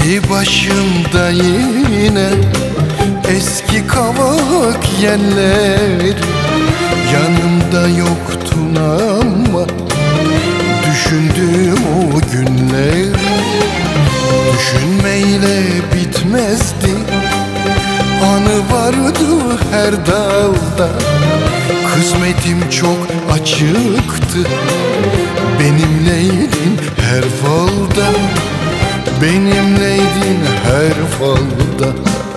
Deli başımda yine eski kavak yerler. Yanımda yoktun ama düşündüğüm o günler. Düşünmeyle bitmezdi, anı vardı her dalda. Kısmetim çok açıktı, benimleydin her falda. Benimleydin her falda.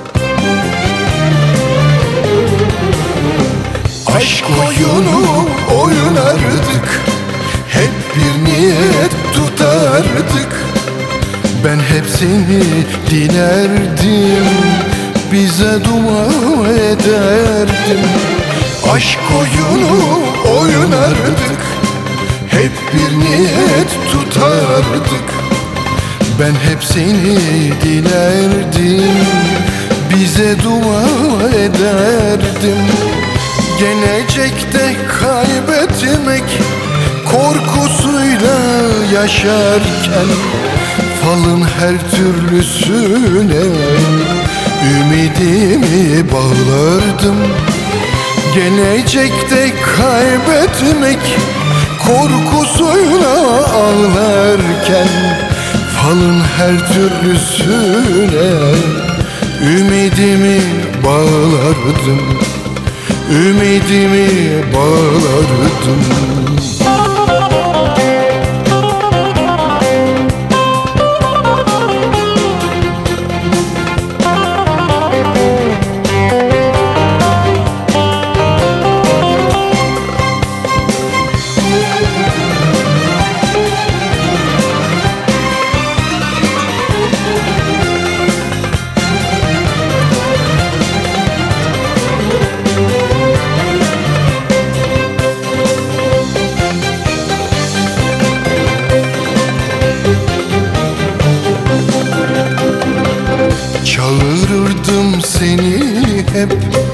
Aşk oyunu oynardık, hep bir niyet tutardık. Ben hep seni dilerdim, bize dua ederdim. Aşk oyunu oynardık, hep bir niyet tutardık. Ben hep seni dilerdim, bize dua ederdim. Gelecekte kaybetmek korkusuyla yaşarken, falın her türlüsüne ümidimi bağlardım. Gelecekte kaybetmek korkusuyla ağlarken, falın her türlüsüne ümidimi bağlardım. Ümidimi bağlardım. Çağırırdım seni hep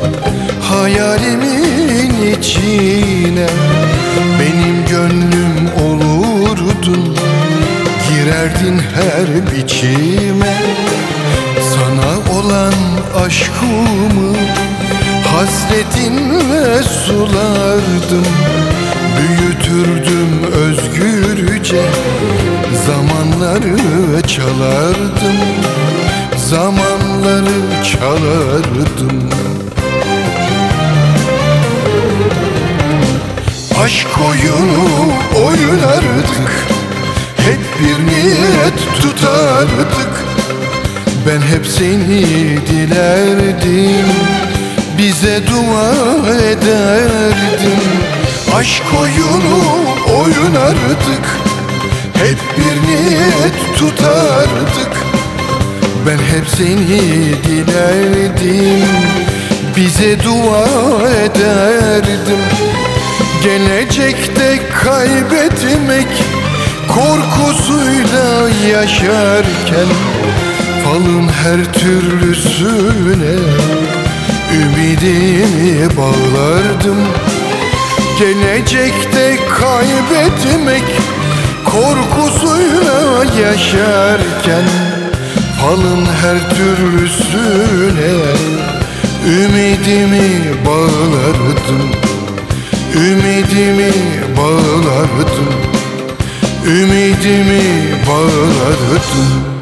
hayalimin içine. Benim gönlüm olurdun, girerdin her biçime. Sana olan aşkımı hasretinle sulardım. Büyütürdüm özgürce, zamanları çalardım. Zamanları çalardım. Aşk oyunu oynardık, hep bir niyet tutardık. Ben hep seni dilerdim, bize dua ederdim. Aşk oyunu oynardık, hep bir niyet tutardık. Ben hep seni dilerdim, bize dua ederdim. Gelecekte kaybetmek korkusuyla yaşarken, falın her türlüsüne ümidimi bağlardım. Gelecekte kaybetmek korkusuyla yaşarken, falın her türlüsüne ümidimi bağlardım. Ümidimi bağlardım. Ümidimi bağlardım.